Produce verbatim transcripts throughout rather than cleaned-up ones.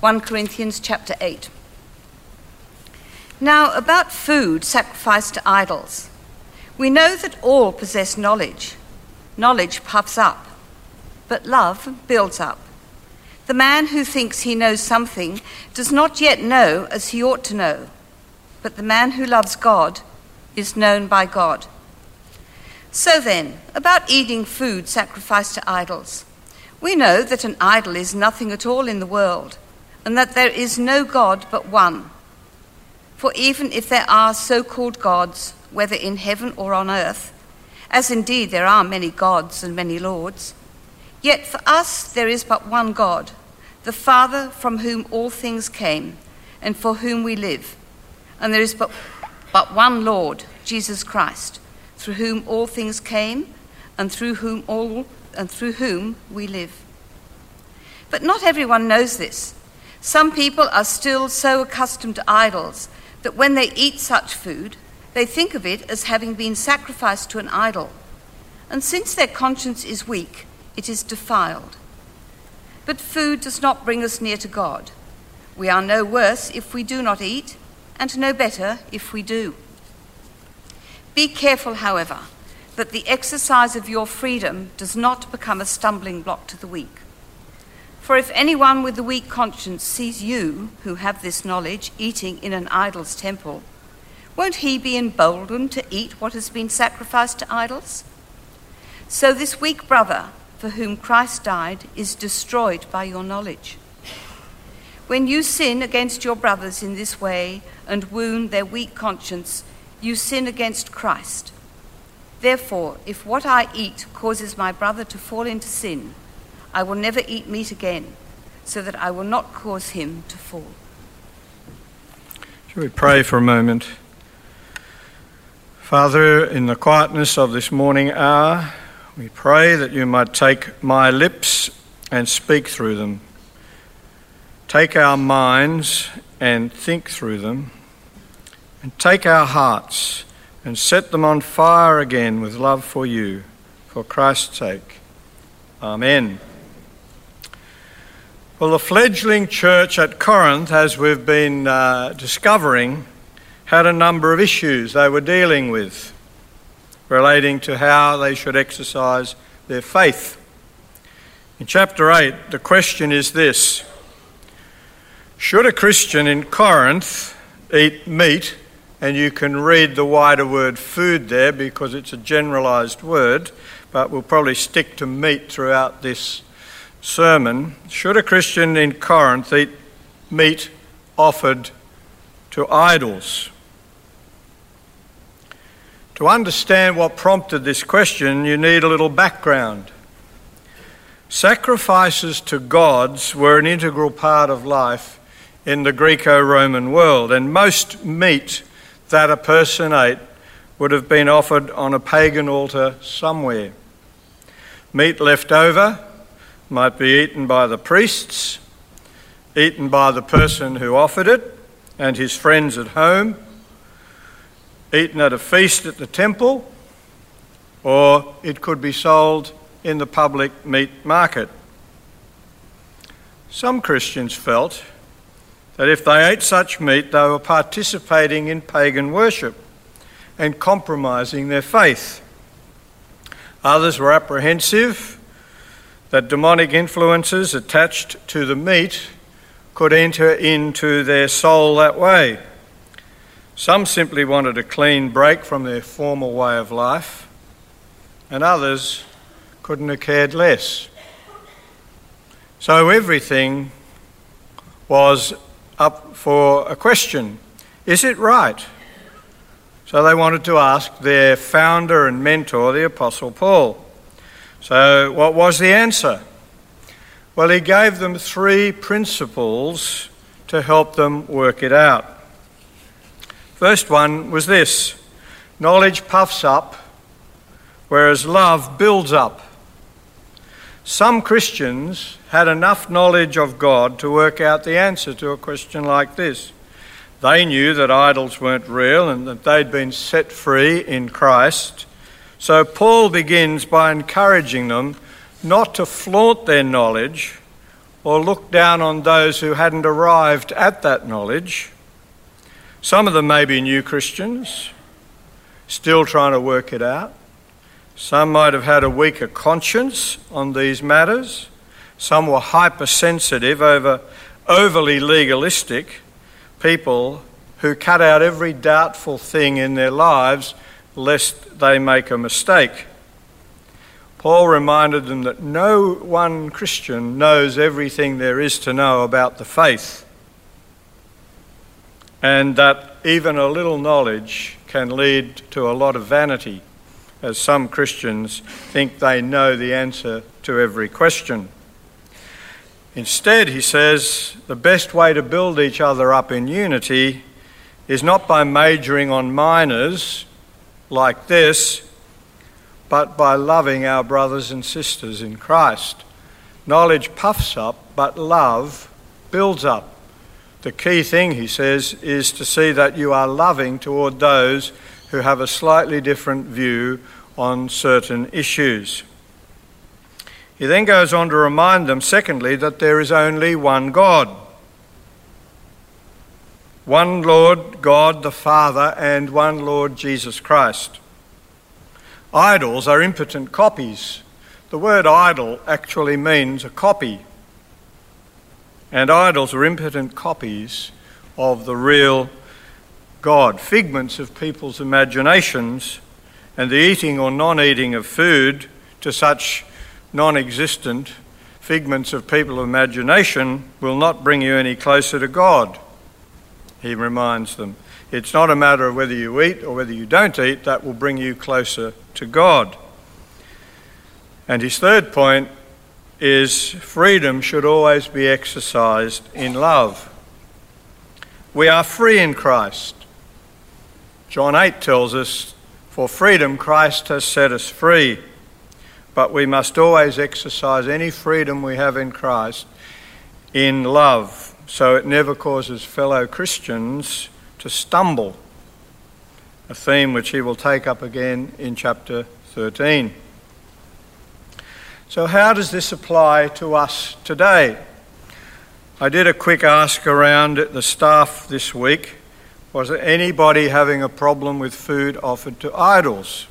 First Corinthians chapter eight. Now, about food sacrificed to idols. We know that all possess knowledge. Knowledge puffs up, but love builds up. The man who thinks he knows something does not yet know as he ought to know, but the man who loves God is known by God. So then, about eating food sacrificed to idols. We know that an idol is nothing at all in the world, and that there is no God but one. For even if there are so-called gods, whether in heaven or on earth, as indeed there are many gods and many lords, yet for us there is but one God, the Father from whom all things came, and for whom we live. And there is but, but one Lord, Jesus Christ, through whom all things came, and through whom all and through whom we live. But not everyone knows this. Some people are still so accustomed to idols that when they eat such food, they think of it as having been sacrificed to an idol. And since their conscience is weak, it is defiled. But food does not bring us near to God. We are no worse if we do not eat, and no better if we do. Be careful, however, that the exercise of your freedom does not become a stumbling block to the weak. For if anyone with a weak conscience sees you, who have this knowledge, eating in an idol's temple, won't he be emboldened to eat what has been sacrificed to idols? So this weak brother, for whom Christ died, is destroyed by your knowledge. When you sin against your brothers in this way and wound their weak conscience, you sin against Christ. Therefore, if what I eat causes my brother to fall into sin, I will never eat meat again, so that I will not cause him to fall. Shall we pray for a moment? Father, in the quietness of this morning hour, we pray that you might take my lips and speak through them. Take our minds and think through them. And take our hearts and set them on fire again with love for you, for Christ's sake. Amen. Well, the fledgling church at Corinth, as we've been uh, discovering, had a number of issues they were dealing with relating to how they should exercise their faith. In chapter eight, the question is this: should a Christian in Corinth eat meat? And you can read the wider word food there because it's a generalised word, but we'll probably stick to meat throughout this sermon. Should a Christian in Corinth eat meat offered to idols? To understand what prompted this question, you need a little background. Sacrifices to gods were an integral part of life in the Greco-Roman world, and most meat that a person ate would have been offered on a pagan altar somewhere. Meat left over might be eaten by the priests, eaten by the person who offered it and his friends at home, eaten at a feast at the temple, or it could be sold in the public meat market. Some Christians felt that if they ate such meat, they were participating in pagan worship and compromising their faith. Others were apprehensive that demonic influences attached to the meat could enter into their soul that way. Some simply wanted a clean break from their former way of life, and others couldn't have cared less. So everything was up for a question. Is it right? So they wanted to ask their founder and mentor, the Apostle Paul. So what was the answer? Well, he gave them three principles to help them work it out. First one was this: knowledge puffs up, whereas love builds up. Some Christians had enough knowledge of God to work out the answer to a question like this. They knew that idols weren't real and that they'd been set free in Christ. So Paul begins by encouraging them not to flaunt their knowledge or look down on those who hadn't arrived at that knowledge. Some of them may be new Christians, still trying to work it out. Some might have had a weaker conscience on these matters. Some were hypersensitive, over overly legalistic people who cut out every doubtful thing in their lives lest they make a mistake. Paul reminded them that no one Christian knows everything there is to know about the faith, and that even a little knowledge can lead to a lot of vanity, as some Christians think they know the answer to every question. Instead, he says, the best way to build each other up in unity is not by majoring on minors like this, but by loving our brothers and sisters in Christ. Knowledge puffs up, but love builds up. The key thing, he says, is to see that you are loving toward those who have a slightly different view on certain issues. He then goes on to remind them, secondly, that there is only one God. One Lord God the Father and one Lord Jesus Christ. Idols are impotent copies. The word idol actually means a copy. And idols are impotent copies of the real God, figments of people's imaginations, and the eating or non-eating of food to such non-existent figments of people's imagination will not bring you any closer to God, he reminds them. It's not a matter of whether you eat or whether you don't eat that will bring you closer to God. And his third point is freedom should always be exercised in love. We are free in Christ. John eight tells us, for freedom Christ has set us free. But we must always exercise any freedom we have in Christ in love, so it never causes fellow Christians to stumble, a theme which he will take up again in chapter thirteen. So how does this apply to us today? I did a quick ask around at the staff this week. Was there anybody having a problem with food offered to idols?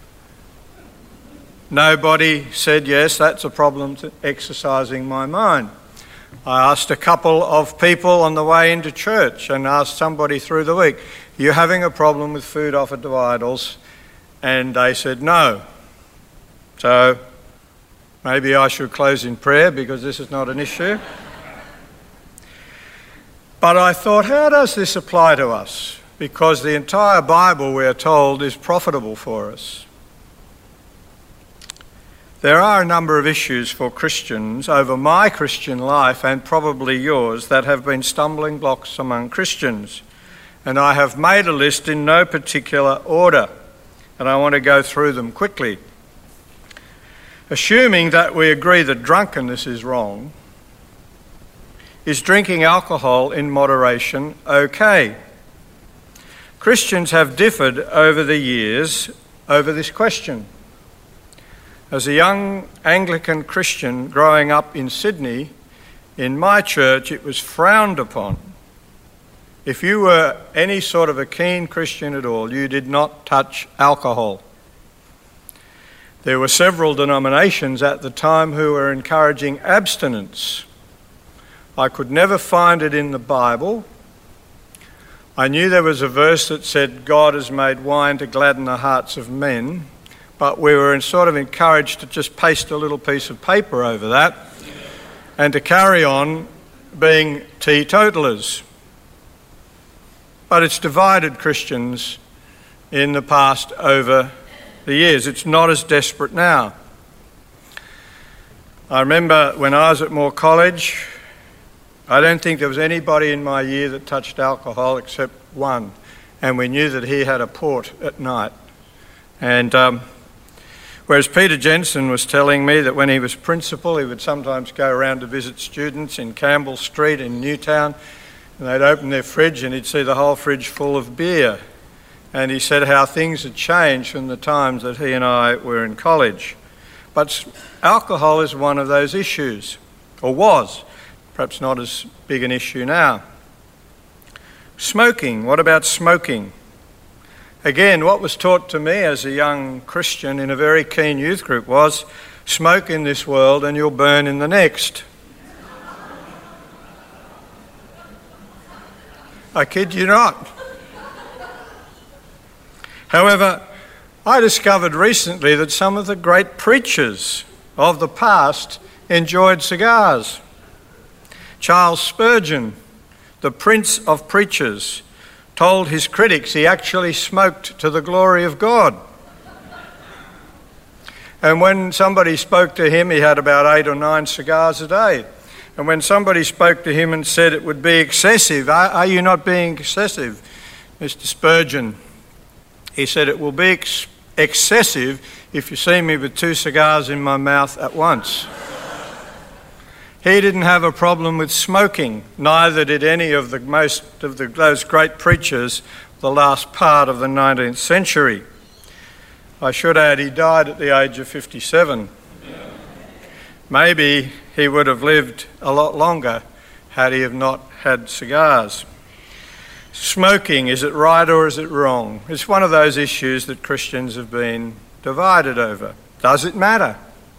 Nobody said, yes, that's a problem to exercising my mind. I asked a couple of people on the way into church and asked somebody through the week, are you having a problem with food offered to idols? And they said no. So maybe I should close in prayer because this is not an issue. But I thought, how does this apply to us? Because the entire Bible, we are told, is profitable for us. There are a number of issues for Christians over my Christian life and probably yours that have been stumbling blocks among Christians. And I have made a list in no particular order, and I want to go through them quickly. Assuming that we agree that drunkenness is wrong, is drinking alcohol in moderation okay? Christians have differed over the years over this question. As a young Anglican Christian growing up in Sydney, in my church it was frowned upon. If you were any sort of a keen Christian at all, you did not touch alcohol. There were several denominations at the time who were encouraging abstinence. I could never find it in the Bible. I knew there was a verse that said God has made wine to gladden the hearts of men, but we were sort of encouraged to just paste a little piece of paper over that and to carry on being teetotalers. But it's divided Christians in the past over the years. It's not as desperate now. I remember when I was at Moore College, I don't think there was anybody in my year that touched alcohol except one, and we knew that he had a port at night. And um, whereas Peter Jensen was telling me that when he was principal, he would sometimes go around to visit students in Campbell Street in Newtown, and they'd open their fridge and he'd see the whole fridge full of beer. And he said how things had changed from the times that he and I were in college. But alcohol is one of those issues, or was. perhaps not as big an issue now. Smoking. What about smoking? Again, what was taught to me as a young Christian in a very keen youth group was, smoke in this world and you'll burn in the next. I kid you not. However, I discovered recently that some of the great preachers of the past enjoyed cigars. Charles Spurgeon, the prince of preachers, told his critics he actually smoked to the glory of God. And when somebody spoke to him, he had about eight or nine cigars a day. And when somebody spoke to him and said it would be excessive, are, are you not being excessive, Mister Spurgeon? He said, it will be ex- excessive if you see me with two cigars in my mouth at once. He didn't have a problem with smoking, neither did any of the most of the, those great preachers the last part of the nineteenth century. I should add, he died at the age of fifty-seven. Maybe he would have lived a lot longer had he have not had cigars. Smoking, is it right or is it wrong? It's one of those issues that Christians have been divided over. Does it matter?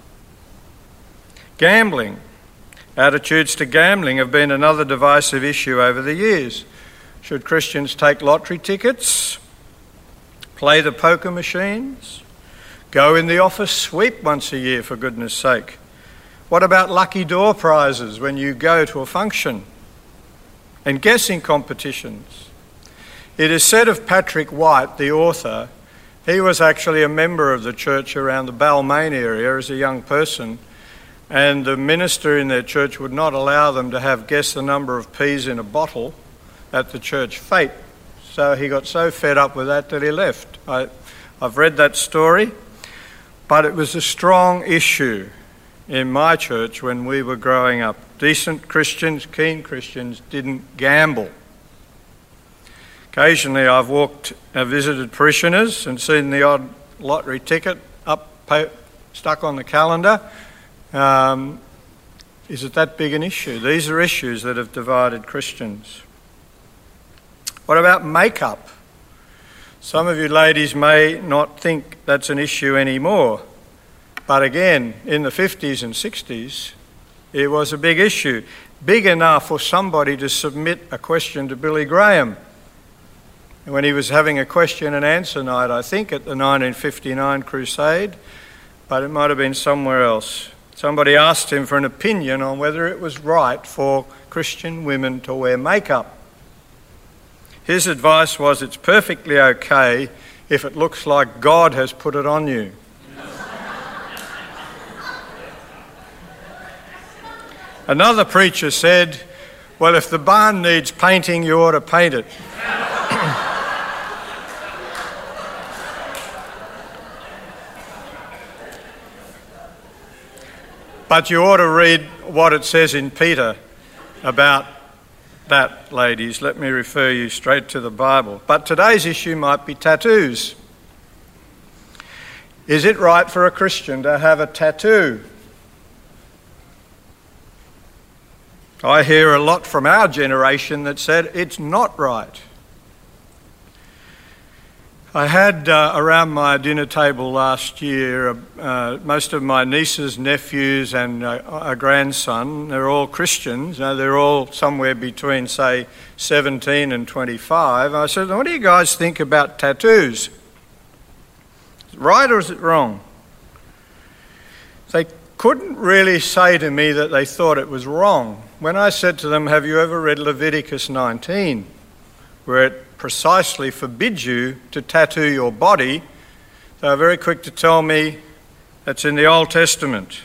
Gambling. Attitudes to gambling have been another divisive issue over the years. Should Christians take lottery tickets? Play the poker machines? Go in the office sweep once a year, for goodness sake? What about lucky door prizes when you go to a function? And guessing competitions? It is said of Patrick White, the author, he was actually a member of the church around the Balmain area as a young person, and the minister in their church would not allow them to have guess the number of peas in a bottle at the church fete. So he got so fed up with that that he left. I, I've read that story, but it was a strong issue in my church when we were growing up. Decent Christians, keen Christians, didn't gamble. Occasionally I've walked, uh, visited parishioners and seen the odd lottery ticket up, po- stuck on the calendar. Um, is it that big an issue? These are issues that have divided Christians. What about makeup? Some of you ladies may not think that's an issue anymore. But again, in the fifties and sixties, it was a big issue. Big enough for somebody to submit a question to Billy Graham. And when he was having a question and answer night, I think at the nineteen fifty-nine crusade, but it might have been somewhere else. Somebody asked him for an opinion on whether it was right for Christian women to wear makeup. His advice was, it's perfectly okay if it looks like God has put it on you. Another preacher said, well, if the barn needs painting, you ought to paint it. But you ought to read what it says in Peter about that, ladies. Let me refer you straight to the Bible. But today's issue might be tattoos. Is it right for a Christian to have a tattoo? I hear a lot from our generation that said it's not right. I had uh, around my dinner table last year uh, most of my nieces, nephews and uh, a grandson. They're all Christians. Uh, they're all somewhere between, say, seventeen and twenty-five. I said, what do you guys think about tattoos? Is it right or is it wrong? They couldn't really say to me that they thought it was wrong. When I said to them, have you ever read Leviticus nineteen, where it precisely forbids you to tattoo your body, they were very quick to tell me that's in the Old Testament.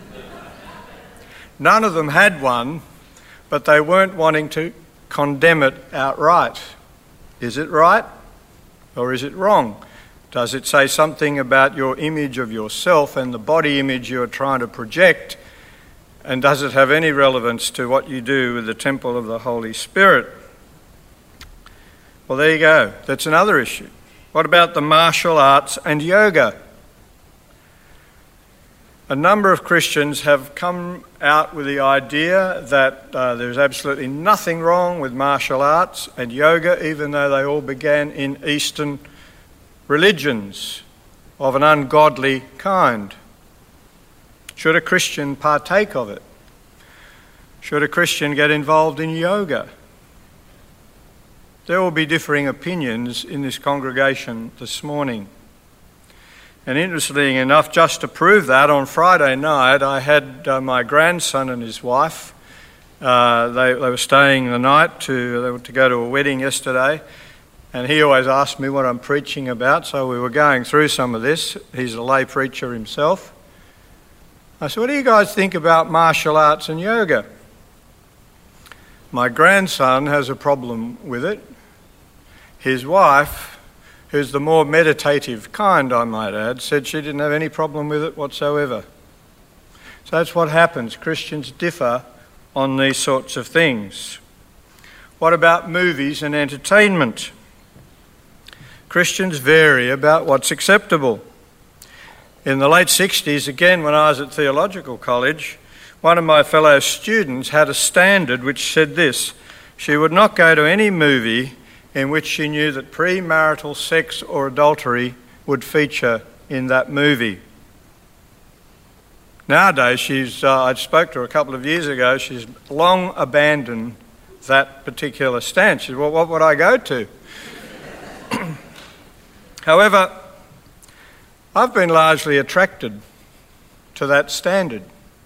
None of them had one, but they weren't wanting to condemn it outright. Is it right or is it wrong? Does it say something about your image of yourself and the body image you're trying to project? And does it have any relevance to what you do with the temple of the Holy Spirit? Well, there you go. That's another issue. What about the martial arts and yoga? a number of Christians have come out with the idea that uh, there's absolutely nothing wrong with martial arts and yoga, even though they all began in Eastern religions of an ungodly kind. Should a Christian partake of it? Should a Christian get involved in yoga? There will be differing opinions in this congregation this morning. And interestingly enough, just to prove that, on Friday night I had uh, my grandson and his wife. Uh, they, they were staying the night to, they were to go to a wedding yesterday. And he always asked me what I'm preaching about, so we were going through some of this. He's a lay preacher himself. I said, what do you guys think about martial arts and yoga? My grandson has a problem with it. His wife, who's the more meditative kind, I might add, said she didn't have any problem with it whatsoever. So that's what happens. Christians differ on these sorts of things. What about movies and entertainment? Christians vary about what's acceptable. In the late sixties, again, when I was at theological college, one of my fellow students had a standard which said this: she would not go to any movie in which she knew that premarital sex or adultery would feature in that movie. Nowadays, she's, uh, I spoke to her a couple of years ago, she's long abandoned that particular stance. She said, well, what would I go to? However, I've been largely attracted to that standard.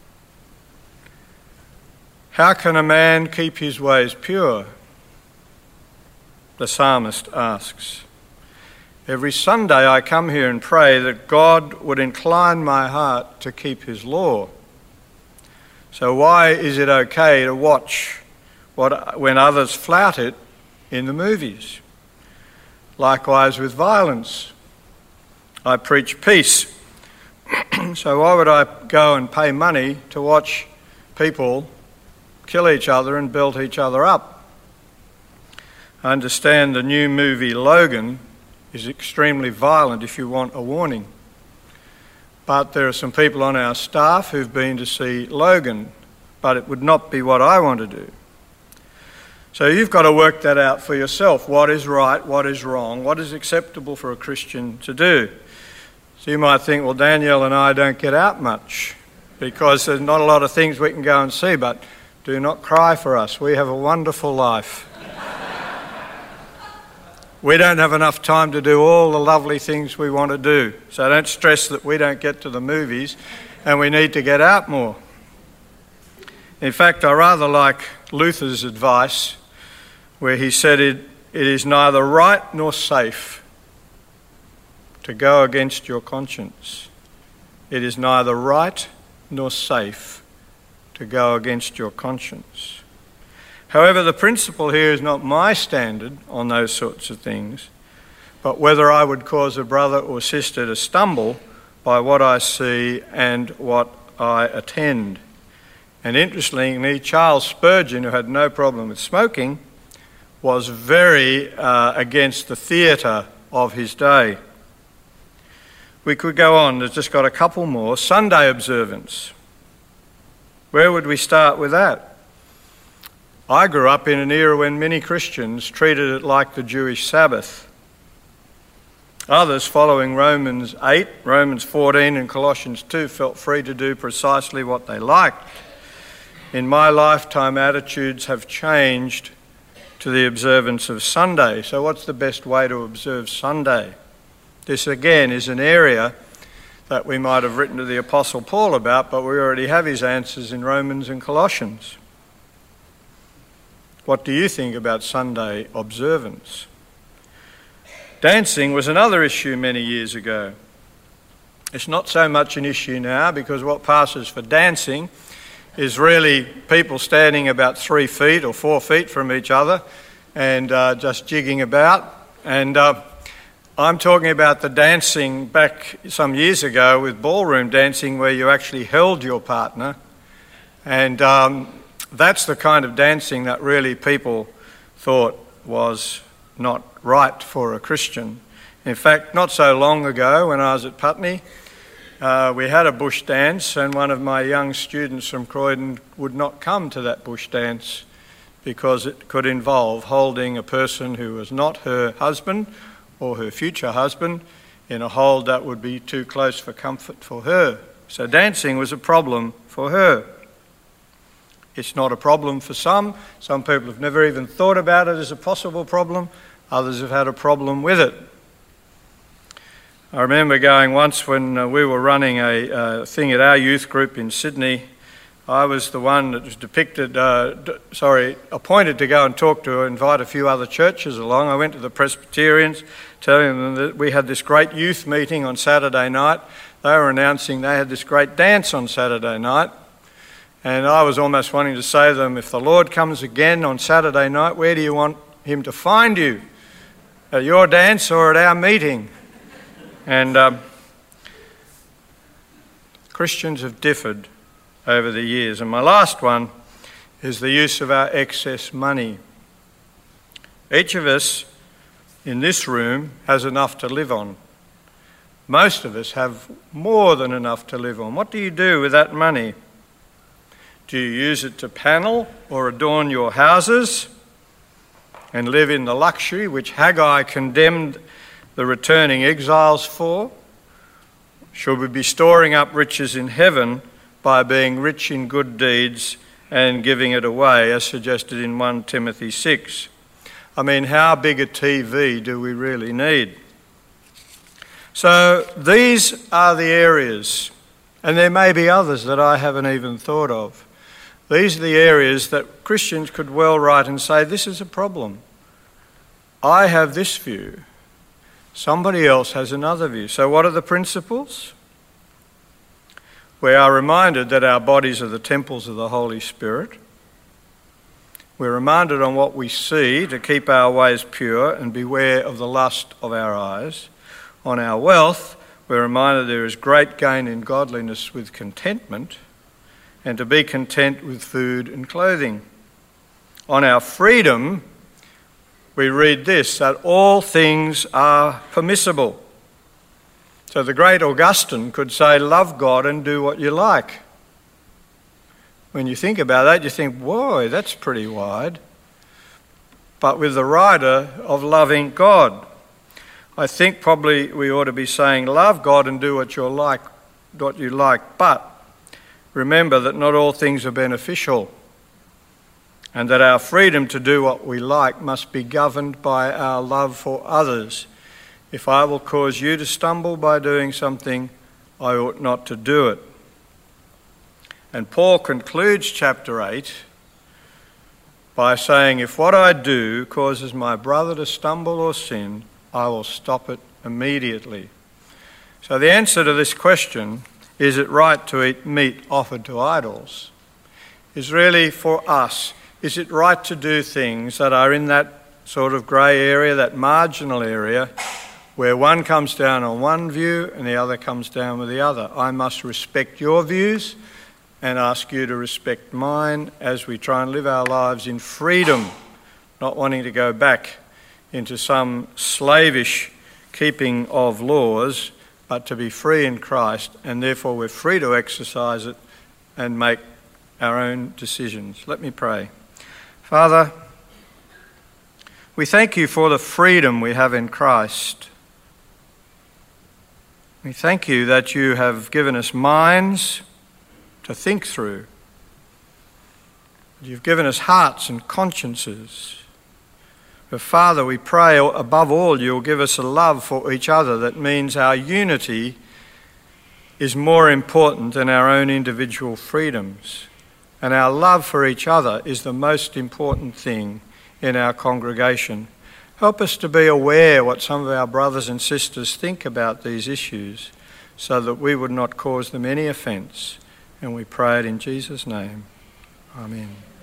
How can a man keep his ways pure? The psalmist asks. Every Sunday I come here and pray that God would incline my heart to keep his law. So why is it okay to watch what when others flout it in the movies? Likewise with violence. I preach peace. So why would I go and pay money to watch people kill each other and build each other up? I understand the new movie Logan is extremely violent if you want a warning. But there are some people on our staff who've been to see Logan, but it would not be what I want to do. So you've got to work that out for yourself. What is right, what is wrong, what is acceptable for a Christian to do? So you might think, well, Danielle and I don't get out much because there's not a lot of things we can go and see, but do not cry for us. We have a wonderful life. We don't have enough time to do all the lovely things we want to do. So don't stress that we don't get to the movies and we need to get out more. In fact, I rather like Luther's advice where he said it, it is neither right nor safe to go against your conscience. It is neither right nor safe to go against your conscience. However, the principle here is not my standard on those sorts of things, but whether I would cause a brother or sister to stumble by what I see and what I attend. And interestingly, Charles Spurgeon, who had no problem with smoking, was very uh, against the theatre of his day. We could go on. There's just got a couple more. Sunday observance. Where would we start with that? I grew up in an era when many Christians treated it like the Jewish Sabbath. Others, following Romans eight, Romans fourteen and Colossians two, felt free to do precisely what they liked. In my lifetime, attitudes have changed to the observance of Sunday. So what's the best way to observe Sunday? This again is an area that we might have written to the Apostle Paul about, but we already have his answers in Romans and Colossians. What do you think about Sunday observance? Dancing was another issue many years ago. It's not so much an issue now because what passes for dancing is really people standing about three feet or four feet from each other and uh, just jigging about. And uh, I'm talking about the dancing back some years ago with ballroom dancing where you actually held your partner. And um, that's the kind of dancing that really people thought was not right for a Christian. In fact, not so long ago when I was at Putney, uh, we had a bush dance, and one of my young students from Croydon would not come to that bush dance because it could involve holding a person who was not her husband or her future husband in a hold that would be too close for comfort for her. So dancing was a problem for her. It's not a problem for some. Some people have never even thought about it as a possible problem. Others have had a problem with it. I remember going once when uh, we were running a uh, thing at our youth group in Sydney. I was the one that was depicted, uh, d- sorry, appointed to go and talk to, invite a few other churches along. I went to the Presbyterians, telling them that we had this great youth meeting on Saturday night. They were announcing they had this great dance on Saturday night. And I was almost wanting to say to them, if the Lord comes again on Saturday night, where do you want him to find you? At your dance or at our meeting? And um, Christians have differed over the years. And my last one is the use of our excess money. Each of us in this room has enough to live on. Most of us have more than enough to live on. What do you do with that money? Do you use it to panel or adorn your houses and live in the luxury which Haggai condemned the returning exiles for? Should we be storing up riches in heaven by being rich in good deeds and giving it away, as suggested in First Timothy six? I mean, how big a T V do we really need? So these are the areas, and there may be others that I haven't even thought of. These are the areas that Christians could well write and say, this is a problem. I have this view. Somebody else has another view. So what are the principles? We are reminded that our bodies are the temples of the Holy Spirit. We're reminded on what we see to keep our ways pure and beware of the lust of our eyes. On our wealth, we're reminded there is great gain in godliness with contentment, and to be content with food and clothing. On our freedom, we read this, that all things are permissible. So the great Augustine could say, love God and do what you like. When you think about that, you think, whoa, that's pretty wide. But with the rider of loving God, I think probably we ought to be saying, love God and do what you like, what you like, but remember that not all things are beneficial, and that our freedom to do what we like must be governed by our love for others. If I will cause you to stumble by doing something, I ought not to do it. And Paul concludes chapter eight by saying, if what I do causes my brother to stumble or sin, I will stop it immediately. So the answer to this question, is it right to eat meat offered to idols, is really for us. Is it right to do things that are in that sort of grey area, that marginal area, where one comes down on one view and the other comes down with the other? I must respect your views and ask you to respect mine as we try and live our lives in freedom, not wanting to go back into some slavish keeping of laws, but to be free in Christ, and therefore we're free to exercise it and make our own decisions. Let me pray. Father, we thank you for the freedom we have in Christ. We thank you that you have given us minds to think through. You've given us hearts and consciences. But Father, we pray above all you'll give us a love for each other that means our unity is more important than our own individual freedoms. And our love for each other is the most important thing in our congregation. Help us to be aware what some of our brothers and sisters think about these issues so that we would not cause them any offence. And we pray it in Jesus' name. Amen.